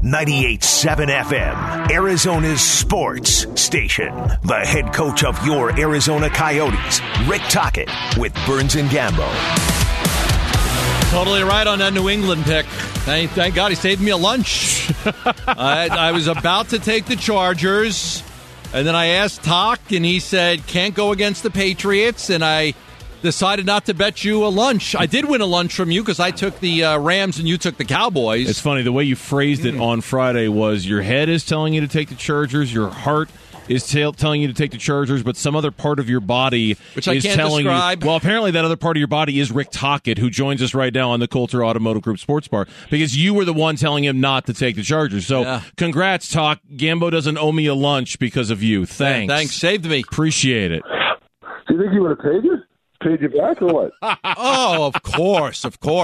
98.7 FM, Arizona's sports station. The head coach of your Arizona Coyotes, Rick Tocchet, with Burns and Gambo. Totally right on that New England pick. Thank God he saved me a lunch. I was about to take the Chargers, and then I asked Toc, and he said, can't go against the Patriots, and I decided not to bet you a lunch. I did win a lunch from you because I took the Rams and you took the Cowboys. It's funny, the way you phrased it on Friday was your head is telling you to take the Chargers, your heart is telling you to take the Chargers, but some other part of your body which is I can't telling describe. you. Well, apparently that other part of your body is Rick Tocchet, who joins us right now on the Coulter Automotive Group Sports Bar, because you were the one telling him not to take the Chargers. So Congrats, Toc. Gambo doesn't owe me a lunch because of you. Thanks. Yeah, thanks. Saved me. Appreciate it. Do you think he would have paid you? Paid you back or what? Oh, of course.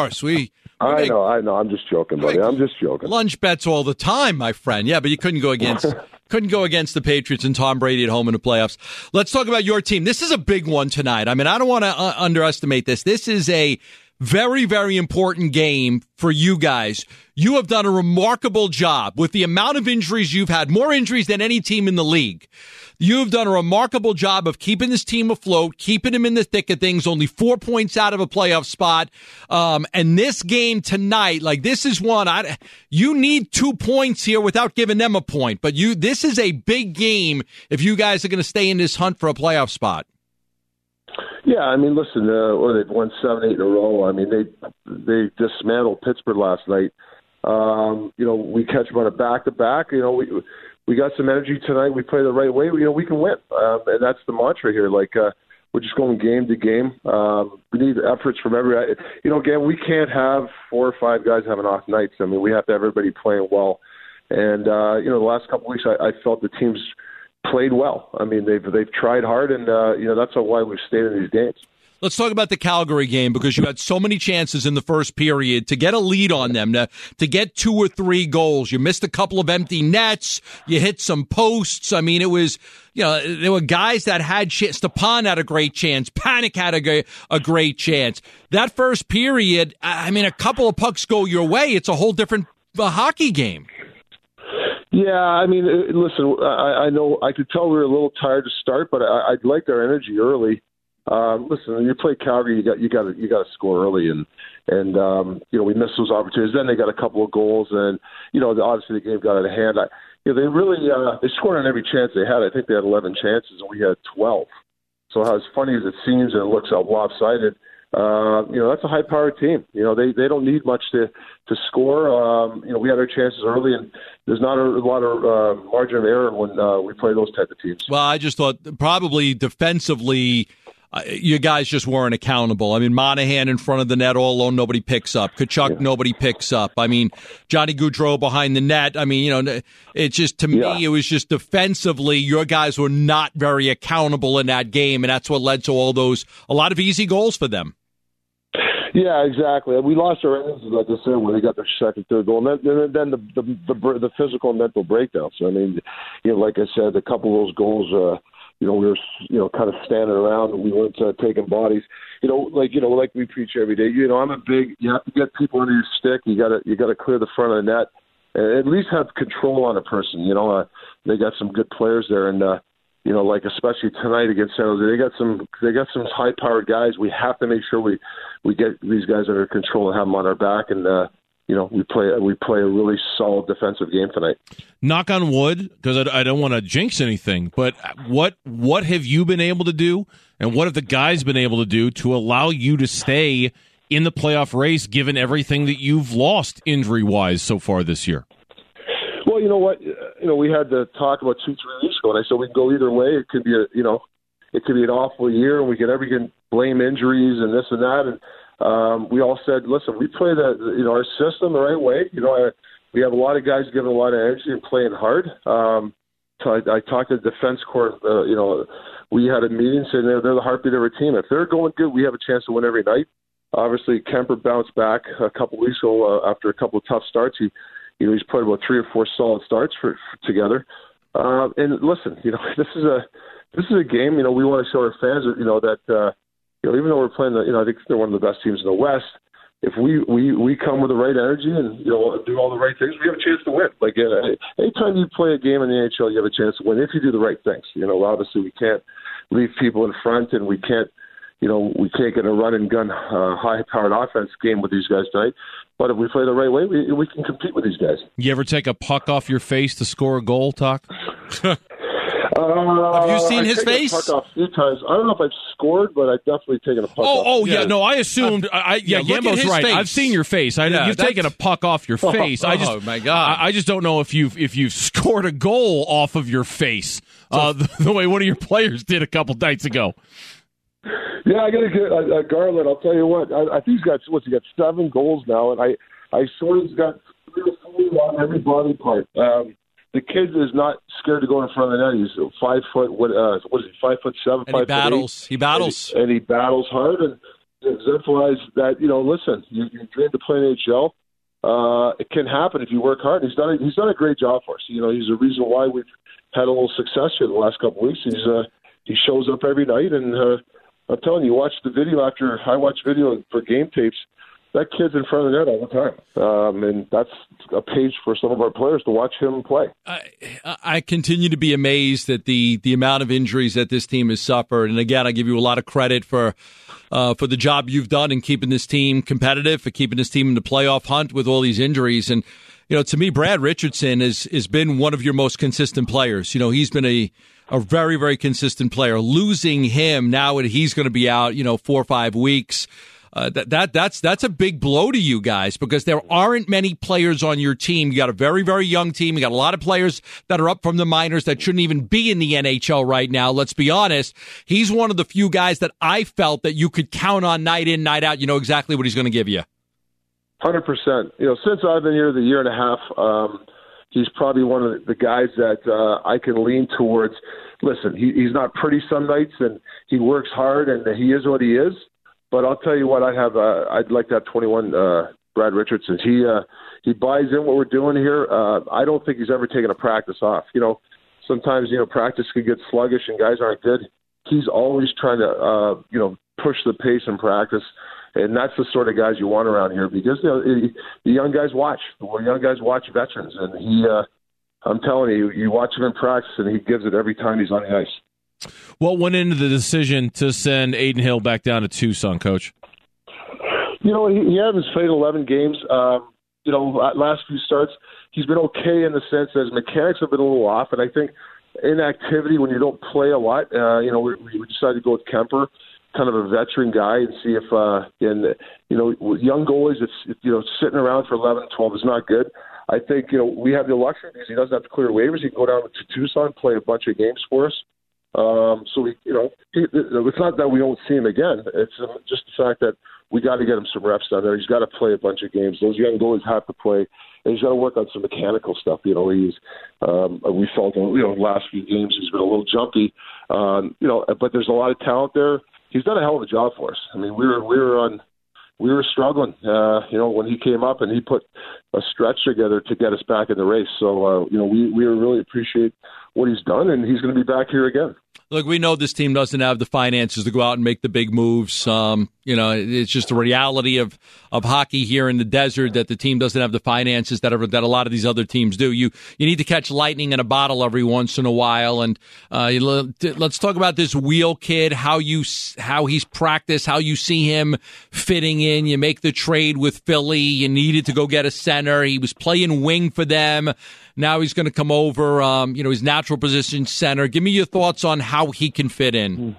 I know. I'm just joking, buddy. I'm just joking. Lunch bets all the time, my friend. Yeah, but you couldn't go against the Patriots and Tom Brady at home in the playoffs. Let's talk about your team. This is a big one tonight. I mean, I don't want to underestimate this. This is a very, very important game for you guys. You have done a remarkable job with the amount of injuries you've had, more injuries than any team in the league. You've done a remarkable job of keeping this team afloat, keeping them in the thick of things, only 4 points out of a playoff spot. And this game tonight, this is one, you need 2 points here without giving them a point. But this is a big game if you guys are going to stay in this hunt for a playoff spot. Yeah, I mean, listen, they've won 7-8 in a row. I mean, they dismantled Pittsburgh last night. We catch them on a back-to-back. We got some energy tonight. We play the right way. We can win, and that's the mantra here. We're just going game to game. We need efforts from everybody. Again, we can't have 4 or 5 guys having off nights. I mean, we have to have everybody playing well. And the last couple of weeks, I felt the team's played well. I mean, they've tried hard, and that's why we've stayed in these games. Let's talk about the Calgary game, because you had so many chances in the first period to get a lead on them, to get 2 or 3 goals. You missed a couple of empty nets. You hit some posts. I mean, it was, there were guys that had Stepan had a great chance. Panik had a great chance. That first period, I mean, a couple of pucks go your way. It's a whole different hockey game. Yeah, I mean, listen, I know I could tell we were a little tired to start, but I liked our energy early. Listen, when you play Calgary, you got to score early, and we missed those opportunities. Then they got a couple of goals, and obviously the game got out of hand. They really they scored on every chance they had. I think they had 11 chances, and we had 12. So as funny as it seems, and it looks lopsided, that's a high-powered team. They don't need much to score. We had our chances early, and there's not a lot of margin of error when we play those type of teams. Well, I just thought probably defensively, you guys just weren't accountable. I mean, Monahan in front of the net all alone, nobody picks up. Kachuk, nobody picks up. I mean, Johnny Gaudreau behind the net. I mean, it's just, to me, it was just defensively, your guys were not very accountable in that game, and that's what led to a lot of easy goals for them. Yeah, exactly. We lost our innings, like I said, when they got their second, third goal, and then the physical and mental breakdown. So, I mean, like I said, a couple of those goals, we were, kind of standing around, and we weren't taking bodies. Like we preach every day. You have to get people under your stick. You got to clear the front of the net, and at least have control on a person. They got some good players there, and especially tonight against San Jose, they got some high-powered guys. We have to make sure we get these guys under control and have them on our back, and we play a really solid defensive game tonight. Knock on wood, because I don't want to jinx anything, but what have you been able to do, and what have the guys been able to do to allow you to stay in the playoff race, given everything that you've lost injury-wise so far this year? Well, you know what? We had to talk about 2-3 weeks ago, and I said we can go either way. It could be it could be an awful year, and we can blame injuries and this and that. And we all said, listen, we play our system the right way. We have a lot of guys giving a lot of energy and playing hard. So I talked to the defense corps. We had a meeting saying they're the heartbeat of our team. If they're going good, we have a chance to win every night. Obviously, Kemper bounced back a couple weeks ago after a couple of tough starts. He's played about 3 or 4 solid starts together. And listen, this is a game. We want to show our fans that even though we're playing I think they're one of the best teams in the West. if we come with the right energy and do all the right things, we have a chance to win. Like anytime you play a game in the NHL, you have a chance to win if you do the right things. Obviously we can't leave people in front, and we can't get a run and gun high-powered offense game with these guys tonight. But if we play the right way, we can compete with these guys. You ever take a puck off your face to score a goal, Talk? Have you seen his face? Puck off a few times. I don't know if I've scored, but I've definitely taken a puck off. Oh, yeah. No, I assumed. Gambo's right. Face. I've seen your face. You've taken a puck off your face. Oh, my God. I just don't know if you've scored a goal off of your face the way one of your players did a couple nights ago. Yeah, I got to get Garland. I'll tell you what. I think he got 7 goals now, and I sort of got 3 or 4 on every body part. The kid is not scared to go in front of the net. He's 5 foot. What is he? 5'7". And he battles. He battles. And he battles hard, and exemplifies that. Listen, you dream to play in NHL. It can happen if you work hard. He's done a great job for us. He's a reason why we've had a little success here the last couple of weeks. He shows up every night, and I'm telling you, watch the video after I watch video for game tapes. That kid's in front of the net all the time. And that's a page for some of our players to watch him play. I continue to be amazed at the amount of injuries that this team has suffered. And again, I give you a lot of credit for the job you've done in keeping this team competitive, for keeping this team in the playoff hunt with all these injuries. And, to me, Brad Richardson has been one of your most consistent players. He's been a very, very consistent player. Losing him now, he's going to be out, 4 or 5 weeks. That's a big blow to you guys, because there aren't many players on your team. You got a very, very young team. You got a lot of players that are up from the minors that shouldn't even be in the NHL right now. Let's be honest. He's one of the few guys that I felt that you could count on night in, night out. You know exactly what he's going to give you. 100%. Since I've been here the year and a half, he's probably one of the guys that I can lean towards. Listen, he's not pretty some nights, and he works hard, and he is what he is. But I'll tell you what, I'd like to have 21 Brad Richardson. He buys in what we're doing here. I don't think he's ever taken a practice off. Sometimes practice can get sluggish and guys aren't good. He's always trying to push the pace in practice, and that's the sort of guys you want around here, because the young guys watch. The young guys watch veterans, and I'm telling you, you watch him in practice, and he gives it every time he's on the ice. What went into the decision to send Adin Hill back down to Tucson, Coach? He hasn't played 11 games. Last few starts, he's been okay in the sense that his mechanics have been a little off. And I think inactivity, when you don't play a lot, we decided to go with Kemper, kind of a veteran guy, and see if, with young goalies, it's sitting around for 11, 12 is not good. I think, we have the luxury because he doesn't have to clear waivers. He can go down to Tucson, play a bunch of games for us. So it's not that we won't see him again. It's just the fact that we got to get him some reps down there. He's got to play a bunch of games. Those young goalies have to play, and he's got to work on some mechanical stuff. We felt last few games he's been a little jumpy. But there's a lot of talent there. He's done a hell of a job for us. I mean, we were struggling, when he came up and he put a stretch together to get us back in the race. So, we really appreciate what he's done, and he's going to be back here again. Look, we know this team doesn't have the finances to go out and make the big moves. It's just the reality of hockey here in the desert, that the team doesn't have the finances that a lot of these other teams do. You need to catch lightning in a bottle every once in a while. And let's talk about this Wheel kid, how he's practiced, how you see him fitting in. You make the trade with Philly. You needed to go get a center. He was playing wing for them. Now he's going to come over, his natural position center. Give me your thoughts on how he can fit in.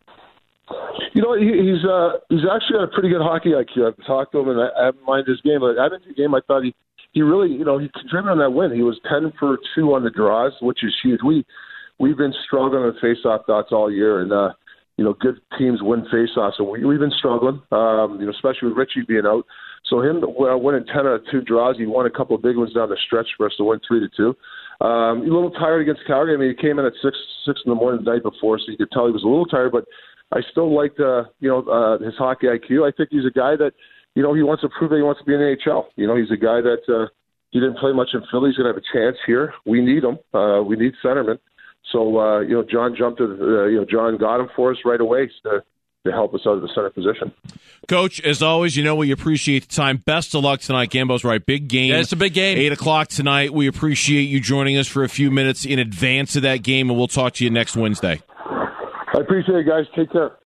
He's actually got a pretty good hockey IQ. I've talked to him, and I haven't minded his game. But at the game, I thought he really, he contributed on that win. He was 10 for 2 on the draws, which is huge. We've been struggling with faceoff dots all year, and good teams win faceoffs, so we've been struggling. Especially with Richie being out. So him winning 10 out of 2 draws, he won a couple of big ones down the stretch for us to win 3-2. A little tired against Calgary. I mean, he came in at 6 in the morning the night before, so you could tell he was a little tired. But I still liked, his hockey IQ. I think he's a guy that, he wants to prove that he wants to be in the NHL. He's a guy that he didn't play much in Philly. He's going to have a chance here. We need him. We need centermen. So, John jumped to, John got him for us right away. help us out at the center position. Coach, as always, we appreciate the time. Best of luck tonight. Gambo's right. Big game. Yeah, it's a big game. 8 o'clock tonight. We appreciate you joining us for a few minutes in advance of that game, and we'll talk to you next Wednesday. I appreciate it, guys. Take care.